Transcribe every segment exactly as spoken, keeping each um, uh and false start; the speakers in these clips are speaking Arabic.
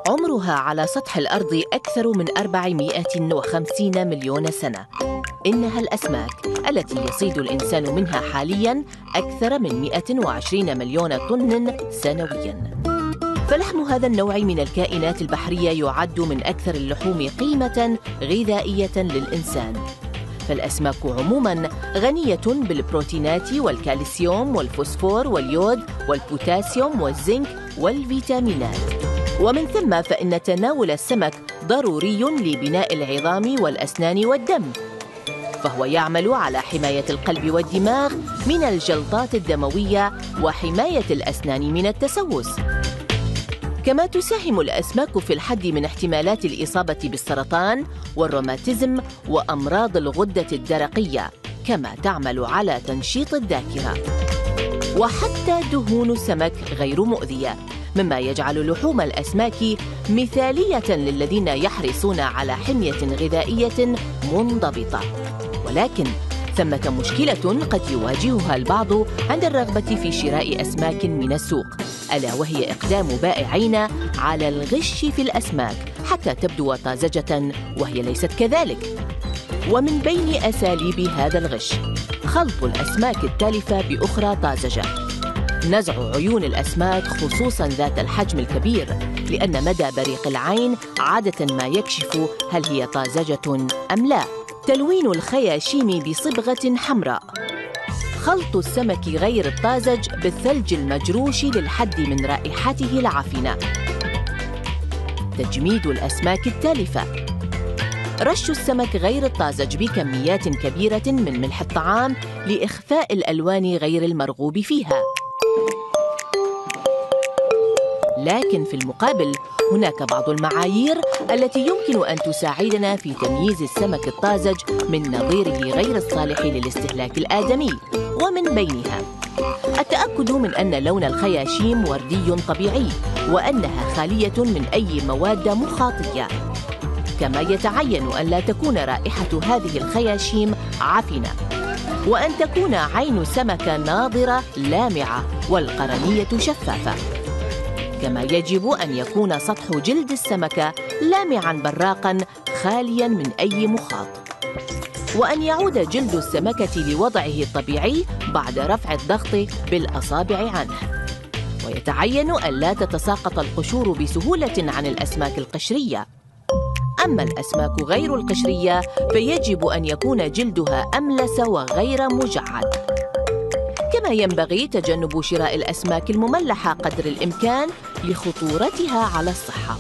عمرها على سطح الأرض أكثر من أربعمائة وخمسين مليون سنة. إنها الأسماك التي يصيد الإنسان منها حالياً أكثر من مئة وعشرين مليون طن سنوياً. فلحم هذا النوع من الكائنات البحرية يعد من أكثر اللحوم قيمة غذائية للإنسان. فالأسماك عموماً غنية بالبروتينات والكالسيوم والفوسفور واليود والبوتاسيوم والزنك والفيتامينات. ومن ثم فإن تناول السمك ضروري لبناء العظام والأسنان والدم، فهو يعمل على حماية القلب والدماغ من الجلطات الدموية وحماية الأسنان من التسوس. كما تساهم الأسماك في الحد من احتمالات الإصابة بالسرطان والروماتيزم وأمراض الغدة الدرقية، كما تعمل على تنشيط الذاكرة. وحتى دهون السمك غير مؤذية، مما يجعل لحوم الأسماك مثالية للذين يحرصون على حمية غذائية منضبطة. ولكن ثمة مشكلة قد يواجهها البعض عند الرغبة في شراء أسماك من السوق، ألا وهي إقدام بائعين على الغش في الأسماك حتى تبدو طازجة وهي ليست كذلك. ومن بين أساليب هذا الغش خلط الأسماك التالفة بأخرى طازجة، نزع عيون الأسماك خصوصاً ذات الحجم الكبير، لأن مدى بريق العين عادة ما يكشف هل هي طازجة أم لا. تلوين الخياشيم بصبغة حمراء، خلط السمك غير الطازج بالثلج المجروش للحد من رائحته العفنة، تجميد الأسماك التالفة، رش السمك غير الطازج بكميات كبيرة من ملح الطعام لإخفاء الألوان غير المرغوب فيها. لكن في المقابل هناك بعض المعايير التي يمكن أن تساعدنا في تمييز السمك الطازج من نظيره غير الصالح للاستهلاك الآدمي، ومن بينها التأكد من أن لون الخياشيم وردي طبيعي وأنها خالية من أي مواد مخاطية. كما يتعين أن لا تكون رائحة هذه الخياشيم عفنة، وأن تكون عين السمكة ناضرة لامعة والقرنية شفافة. كما يجب أن يكون سطح جلد السمكة لامعاً براقاً خالياً من أي مخاط، وأن يعود جلد السمكة لوضعه الطبيعي بعد رفع الضغط بالأصابع عنه. ويتعين أن لا تتساقط القشور بسهولة عن الأسماك القشرية. أما الأسماك غير القشرية فيجب أن يكون جلدها أملس وغير مجعد. كما ينبغي تجنب شراء الأسماك المملحة قدر الإمكان لخطورتها على الصحة.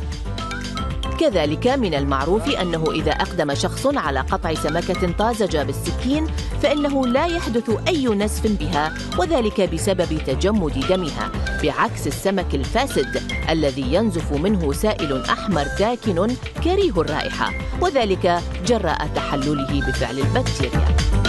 كذلك من المعروف أنه إذا أقدم شخص على قطع سمكة طازجة بالسكين فإنه لا يحدث أي نسف بها، وذلك بسبب تجمد دمها، بعكس السمك الفاسد الذي ينزف منه سائل أحمر داكن كريه الرائحة، وذلك جراء تحلله بفعل البكتيريا.